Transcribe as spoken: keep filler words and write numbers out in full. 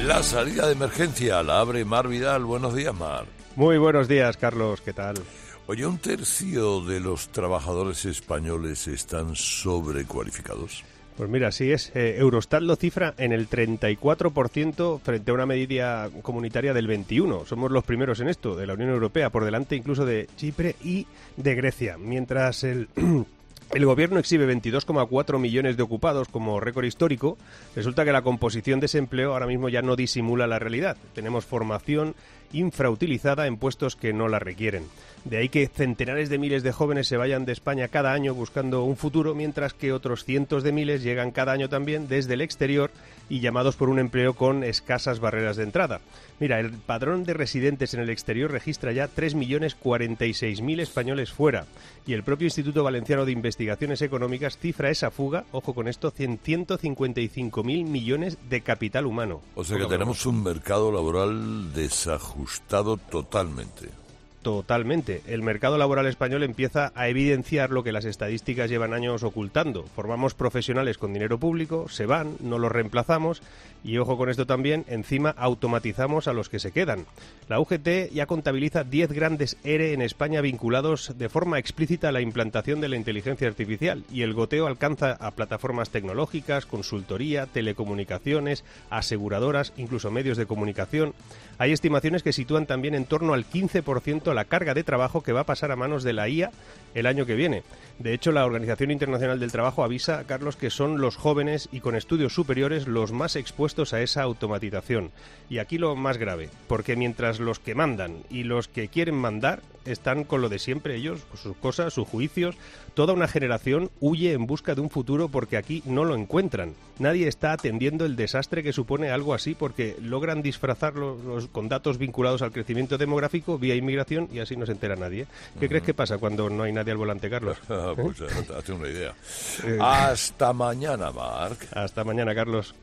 La salida de emergencia la abre Mar Vidal. Buenos días, Mar. Muy buenos días, Carlos. ¿Qué tal? Oye, ¿un tercio de los trabajadores españoles están sobrecualificados? Pues mira, sí es. Eh, Eurostat lo cifra en el treinta y cuatro por ciento frente a una medida comunitaria del veintiuno por ciento. Somos los primeros en esto, de la Unión Europea, por delante incluso de Chipre y de Grecia. Mientras el... El gobierno exhibe veintidós coma cuatro millones de ocupados como récord histórico. Resulta que la composición de ese empleo ahora mismo ya no disimula la realidad. Tenemos formación infrautilizada en puestos que no la requieren. De ahí que centenares de miles de jóvenes se vayan de España cada año buscando un futuro, mientras que otros cientos de miles llegan cada año también desde el exterior y llamados por un empleo con escasas barreras de entrada. Mira, el padrón de residentes en el exterior registra ya tres millones cuarenta y seis mil españoles fuera, y el propio Instituto Valenciano de Investigaciones Económicas cifra esa fuga, ojo con esto, en ciento cincuenta y cinco mil millones de capital humano. O sea que tenemos un mercado laboral desajustado totalmente. Totalmente. El mercado laboral español empieza a evidenciar lo que las estadísticas llevan años ocultando. Formamos profesionales con dinero público, se van, no los reemplazamos y, ojo con esto también, encima automatizamos a los que se quedan. La U G T ya contabiliza diez grandes E R E en España vinculados de forma explícita a la implantación de la inteligencia artificial, y el goteo alcanza a plataformas tecnológicas, consultoría, telecomunicaciones, aseguradoras, incluso medios de comunicación. Hay estimaciones que sitúan también en torno al quince por ciento la carga de trabajo que va a pasar a manos de la I A el año que viene. De hecho, la Organización Internacional del Trabajo avisa, Carlos, que son los jóvenes y con estudios superiores los más expuestos a esa automatización. Y aquí lo más grave, porque mientras los que mandan y los que quieren mandar están con lo de siempre, ellos, sus cosas, sus juicios, toda una generación huye en busca de un futuro porque aquí no lo encuentran. Nadie está atendiendo el desastre que supone algo así, porque logran disfrazarlo los, con datos vinculados al crecimiento demográfico vía inmigración, y así no se entera nadie. ¿Qué uh-huh. crees que pasa cuando no hay nadie al volante, Carlos? Pues hazte una idea. Hasta mañana, Marc. Hasta mañana, Carlos.